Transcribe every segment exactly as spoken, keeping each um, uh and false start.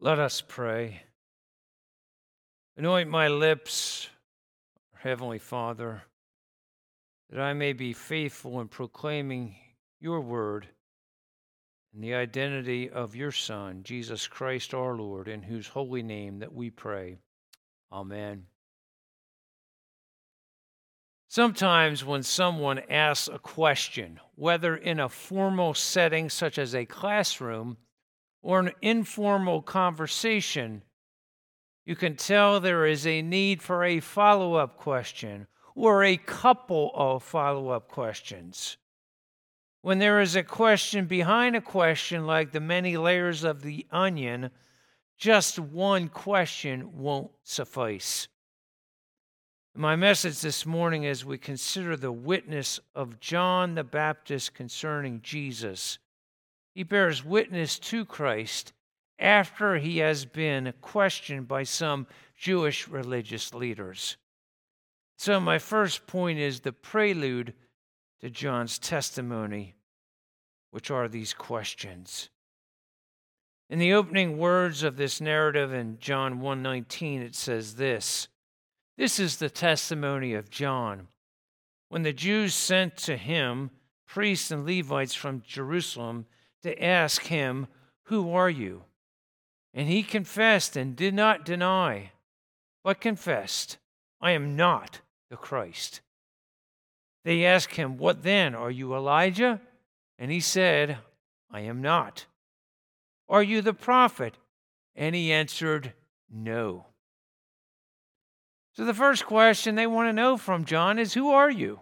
Let us pray. Anoint my lips, Heavenly Father, that I may be faithful in proclaiming your word and the identity of your Son, Jesus Christ our Lord, in whose holy name that we pray. Amen. Sometimes when someone asks a question, whether in a formal setting such as a classroom or an informal conversation, you can tell there is a need for a follow-up question or a couple of follow-up questions. When there is a question behind a question, like the many layers of the onion, just one question won't suffice. My message this morning, as we consider the witness of John the Baptist concerning Jesus, he bears witness to Christ after he has been questioned by some Jewish religious leaders. So my first point is the prelude to John's testimony, which are these questions. In the opening words of this narrative in John one nineteen, it says this, "This is the testimony of John. When the Jews sent to him priests and Levites from Jerusalem to ask him, 'Who are you?' And he confessed and did not deny, but confessed, 'I am not the Christ.' They asked him, 'What then? Are you Elijah?' And he said, 'I am not.' 'Are you the prophet?' And he answered, 'No.'" So the first question they want to know from John is, who are you?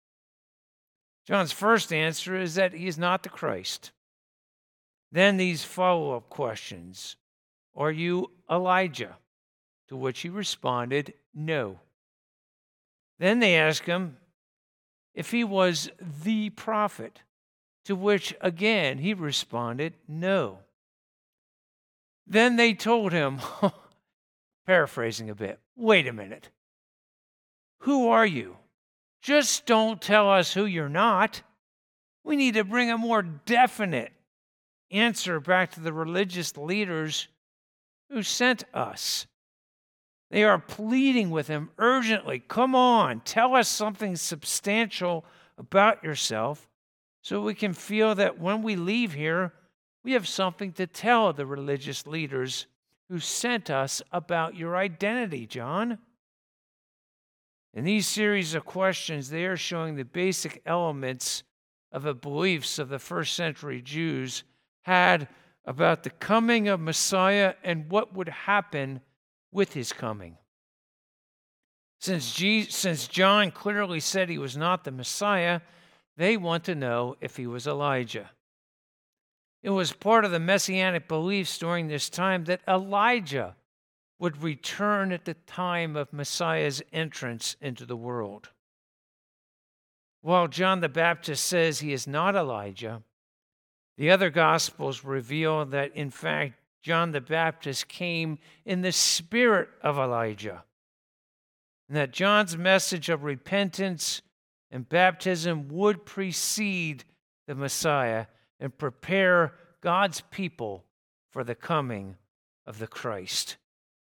John's first answer is that he is not the Christ. Then these follow-up questions. Are you Elijah? To which he responded, no. Then they ask him if he was the prophet, to which again he responded, no. Then they told him, paraphrasing a bit, wait a minute. Who are you? Just don't tell us who you're not. We need to bring a more definite answer back to the religious leaders who sent us. They are pleading with him urgently. Come on, tell us something substantial about yourself so we can feel that when we leave here, we have something to tell the religious leaders who sent us about your identity, John. In these series of questions, they are showing the basic elements of the beliefs of the first century Jews had about the coming of Messiah and what would happen with his coming. Since, Jesus, since John clearly said he was not the Messiah, they want to know if he was Elijah. It was part of the messianic beliefs during this time that Elijah would return at the time of Messiah's entrance into the world. While John the Baptist says he is not Elijah, the other Gospels reveal that, in fact, John the Baptist came in the spirit of Elijah, and that John's message of repentance and baptism would precede the Messiah and prepare God's people for the coming of the Christ.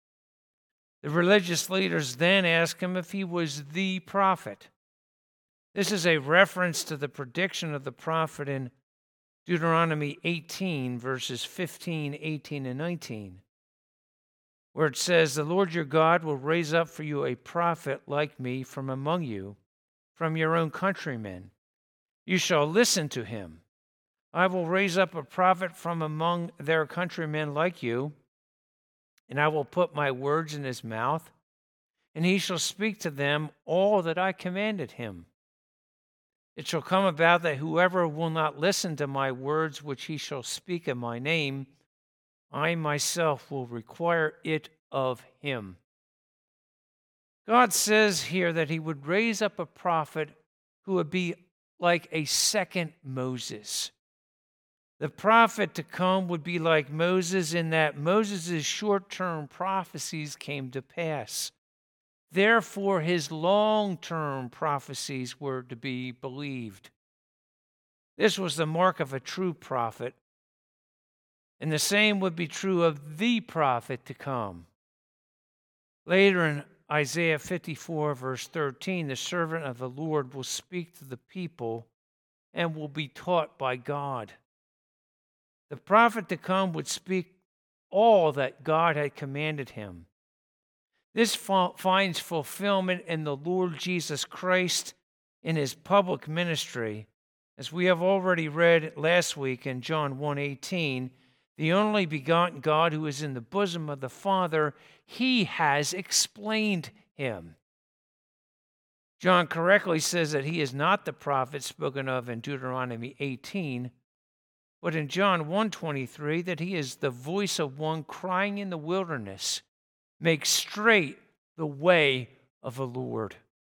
The religious leaders then asked him if he was the prophet. This is a reference to the prediction of the prophet in Deuteronomy eighteen, verses fifteen, eighteen, and nineteen, where it says, "The Lord your God will raise up for you a prophet like me from among you, from your own countrymen. You shall listen to him. I will raise up a prophet from among their countrymen like you, and I will put my words in his mouth, and he shall speak to them all that I commanded him. It shall come about that whoever will not listen to my words which he shall speak in my name, I myself will require it of him." God says here that he would raise up a prophet who would be like a second Moses. The prophet to come would be like Moses in that Moses' short-term prophecies came to pass. Therefore, his long-term prophecies were to be believed. This was the mark of a true prophet, And the same would be true of the prophet to come. Later in Isaiah fifty-four, verse thirteen, the servant of the Lord will speak to the people and will be taught by God. The prophet to come would speak all that God had commanded him. This finds fulfillment in the Lord Jesus Christ in his public ministry, as we have already read last week in John one eighteen, the only begotten God who is in the bosom of the Father, he has explained him. John correctly says that he is not the prophet spoken of in Deuteronomy eighteen, but in John one twenty-three that he is the voice of one crying in the wilderness, make straight the way of the Lord.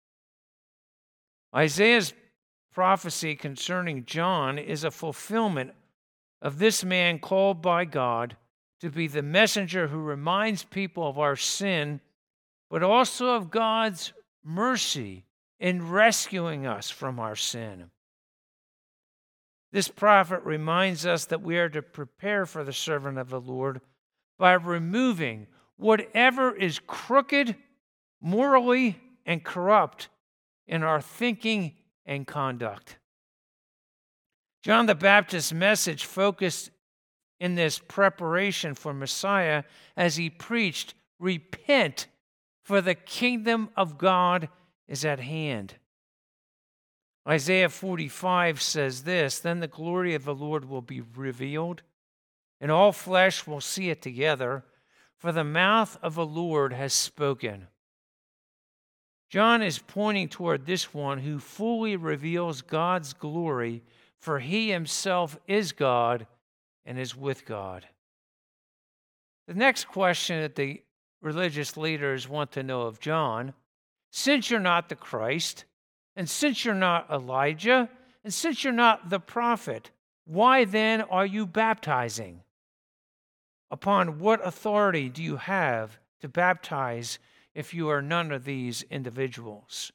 Isaiah's prophecy concerning John is a fulfillment of this man called by God to be the messenger who reminds people of our sin, but also of God's mercy in rescuing us from our sin. This prophet reminds us that we are to prepare for the servant of the Lord by removing whatever is crooked, morally, and corrupt in our thinking and conduct. John the Baptist's message focused in this preparation for Messiah as he preached, "Repent, for the kingdom of God is at hand." Isaiah forty-five says this, "Then the glory of the Lord will be revealed, and all flesh will see it together, for the mouth of the Lord has spoken." John is pointing toward this one who fully reveals God's glory, for he himself is God and is with God. The next question that the religious leaders want to know of John, since you're not the Christ, and since you're not Elijah, and since you're not the prophet, why then are you baptizing? Upon what authority do you have to baptize if you are none of these individuals?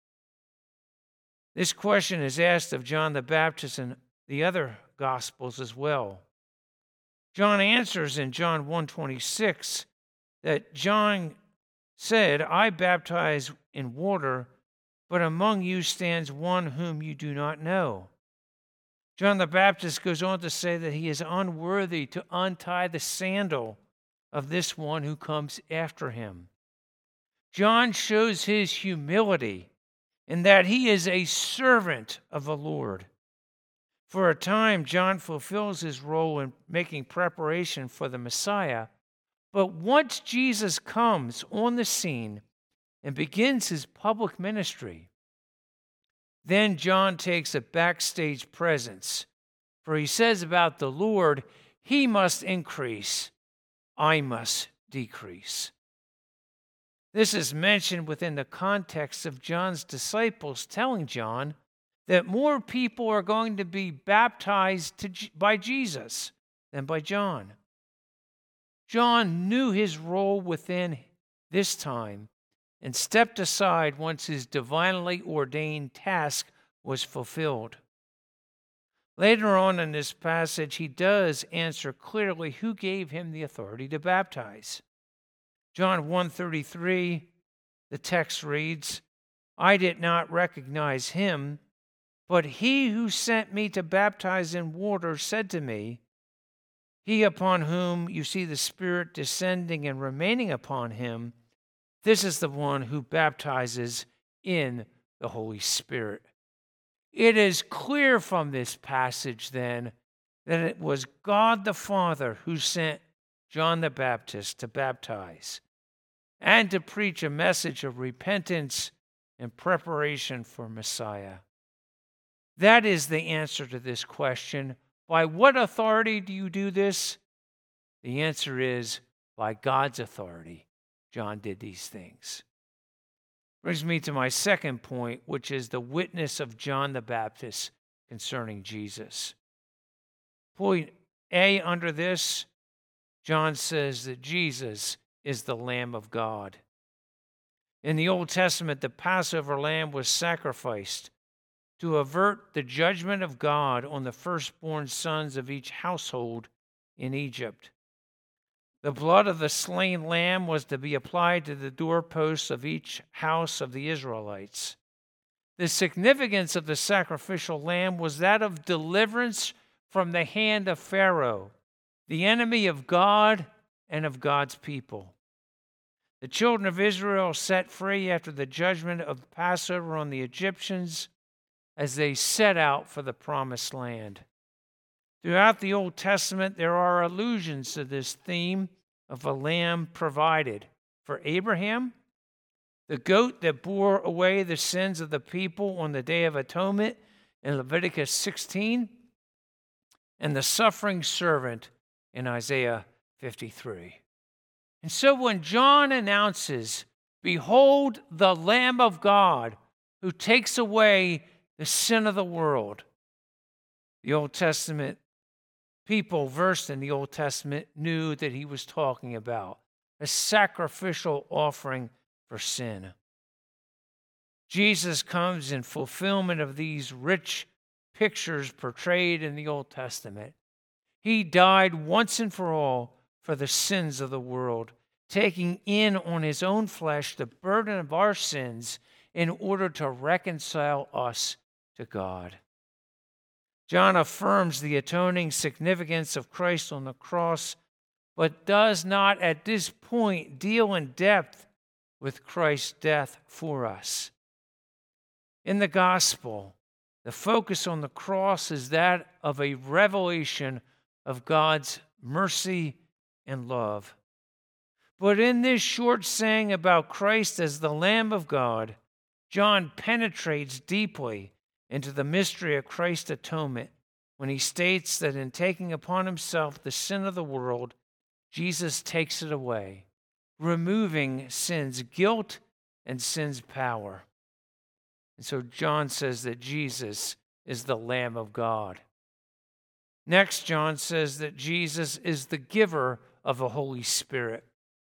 This question is asked of John the Baptist in the other Gospels as well. John answers in John one twenty-six that John said, "I baptize in water, but among you stands one whom you do not know." John the Baptist goes on to say that he is unworthy to untie the sandal of this one who comes after him. John shows his humility in that he is a servant of the Lord. For a time, John fulfills his role in making preparation for the Messiah, but once Jesus comes on the scene and begins his public ministry, then John takes a backstage presence, for he says about the Lord, "He must increase, I must decrease." This is mentioned within the context of John's disciples telling John that more people are going to be baptized to, by Jesus than by John. John knew his role within this time and stepped aside once his divinely ordained task was fulfilled. Later on in this passage, he does answer clearly who gave him the authority to baptize. John one thirty-three, the text reads, "I did not recognize him, but he who sent me to baptize in water said to me, 'He upon whom you see the Spirit descending and remaining upon him, this is the one who baptizes in the Holy Spirit.'" It is clear from this passage, then, that it was God the Father who sent John the Baptist to baptize and to preach a message of repentance and preparation for Messiah. That is the answer to this question. By what authority do you do this? The answer is by God's authority. John did these things. Brings me to my second point, which is the witness of John the Baptist concerning Jesus. Point A under this, John says that Jesus is the Lamb of God. In the Old Testament, the Passover lamb was sacrificed to avert the judgment of God on the firstborn sons of each household in Egypt. The blood of the slain lamb was to be applied to the doorposts of each house of the Israelites. The significance of the sacrificial lamb was that of deliverance from the hand of Pharaoh, the enemy of God and of God's people. The children of Israel set free after the judgment of Passover on the Egyptians as they set out for the promised land. Throughout the Old Testament, there are allusions to this theme of a lamb provided for Abraham, the goat that bore away the sins of the people on the Day of Atonement in Leviticus sixteen, and the suffering servant in Isaiah fifty-three. And so when John announces, "Behold the Lamb of God who takes away the sin of the world," the Old Testament people versed in the Old Testament knew that he was talking about a sacrificial offering for sin. Jesus comes in fulfillment of these rich pictures portrayed in the Old Testament. He died once and for all for the sins of the world, taking in on his own flesh the burden of our sins in order to reconcile us to God. John affirms the atoning significance of Christ on the cross, but does not at this point deal in depth with Christ's death for us. In the gospel, the focus on the cross is that of a revelation of God's mercy and love. But in this short saying about Christ as the Lamb of God, John penetrates deeply into the mystery of Christ's atonement when he states that in taking upon himself the sin of the world, Jesus takes it away, removing sin's guilt and sin's power. And so John says that Jesus is the Lamb of God. Next, John says that Jesus is the giver of the Holy Spirit.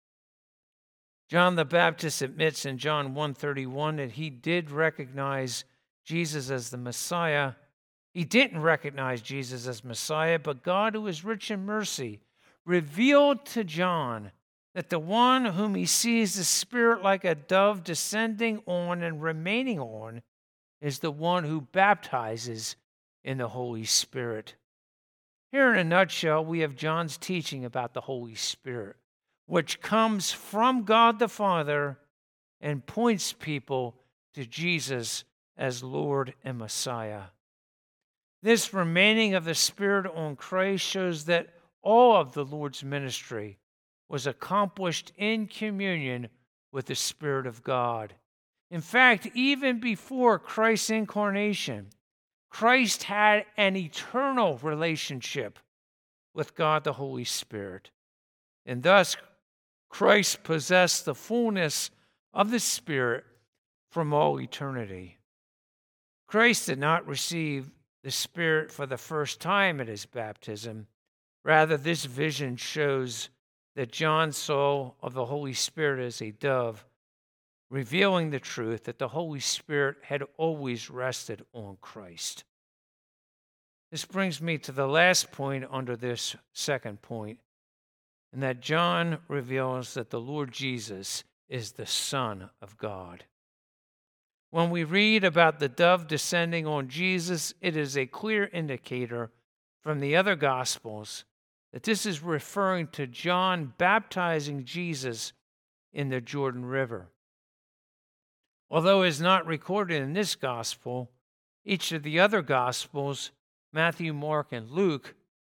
John the Baptist admits in John one thirty-one that he did recognize Jesus as the Messiah. He didn't recognize Jesus as Messiah, but God, who is rich in mercy, revealed to John that the one whom he sees the Spirit like a dove descending on and remaining on is the one who baptizes in the Holy Spirit. Here in a nutshell, we have John's teaching about the Holy Spirit, which comes from God the Father and points people to Jesus as Lord and Messiah. This remaining of the Spirit on Christ shows that all of the Lord's ministry was accomplished in communion with the Spirit of God. In fact, even before Christ's incarnation, Christ had an eternal relationship with God the Holy Spirit. And thus, Christ possessed the fullness of the Spirit from all eternity. Christ did not receive the Spirit for the first time at his baptism. Rather, this vision shows that John saw of the Holy Spirit as a dove, revealing the truth that the Holy Spirit had always rested on Christ. This brings me to the last point under this second point, and that John reveals that the Lord Jesus is the Son of God. When we read about the dove descending on Jesus, it is a clear indicator from the other Gospels that this is referring to John baptizing Jesus in the Jordan River. Although it is not recorded in this Gospel, each of the other Gospels, Matthew, Mark, and Luke,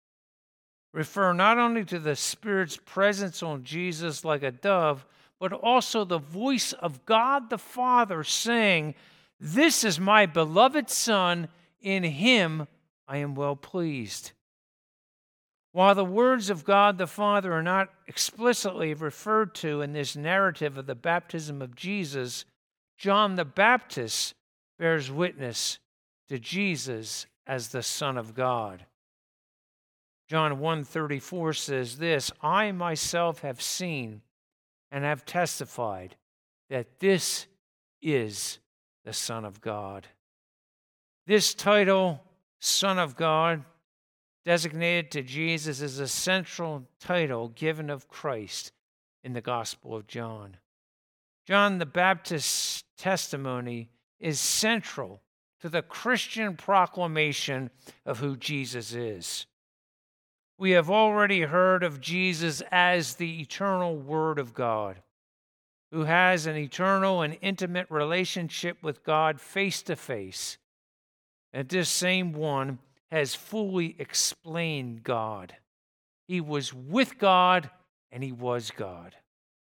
refer not only to the Spirit's presence on Jesus like a dove, but also the voice of God the Father saying, "This is my beloved Son, in him I am well pleased." While the words of God the Father are not explicitly referred to in this narrative of the baptism of Jesus, John the Baptist bears witness to Jesus as the Son of God. John one thirty-four says this, "I myself have seen and have testified that this is the Son of God." This title, Son of God, designated to Jesus as a central title given of Christ in the Gospel of John. John the Baptist's testimony is central to the Christian proclamation of who Jesus is. We have already heard of Jesus as the eternal Word of God, who has an eternal and intimate relationship with God face to face. And this same one has fully explained God. He was with God and he was God.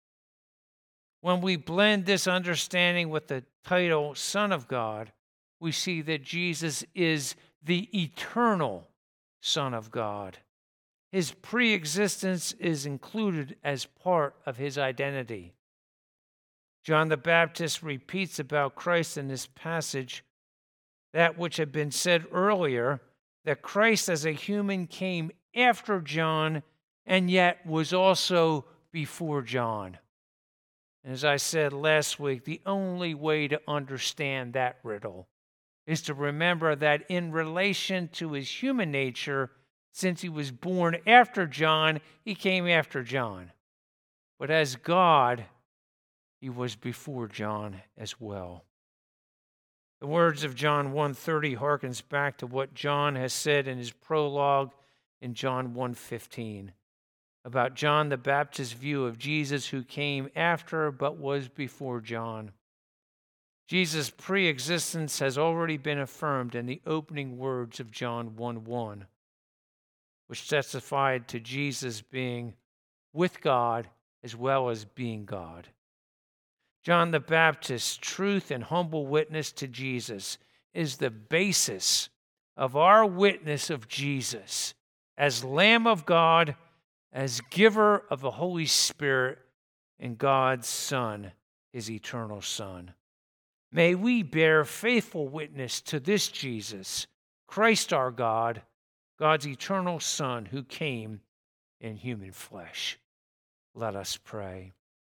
When we blend this understanding with the title Son of God, we see that Jesus is the eternal Son of God. His pre-existence is included as part of his identity. John the Baptist repeats about Christ in this passage that which had been said earlier, that Christ as a human came after John and yet was also before John. And as I said last week, the only way to understand that riddle is to remember that in relation to his human nature, since he was born after John, he came after John. But as God, he was before John as well. The words of John one thirty harkens back to what John has said in his prologue in John one fifteen about John the Baptist's view of Jesus who came after but was before John. Jesus' pre-existence has already been affirmed in the opening words of John one one, which testified to Jesus being with God as well as being God. John the Baptist's truth and humble witness to Jesus is the basis of our witness of Jesus as Lamb of God, as giver of the Holy Spirit, and God's Son, his eternal Son. May we bear faithful witness to this Jesus, Christ our God, God's eternal Son who came in human flesh. Let us pray.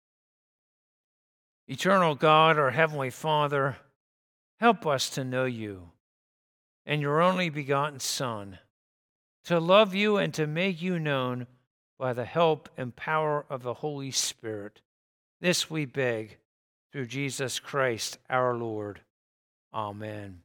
Eternal God, our Heavenly Father, help us to know you and your only begotten Son, to love you and to make you known by the help and power of the Holy Spirit. This we beg through Jesus Christ our Lord. Amen.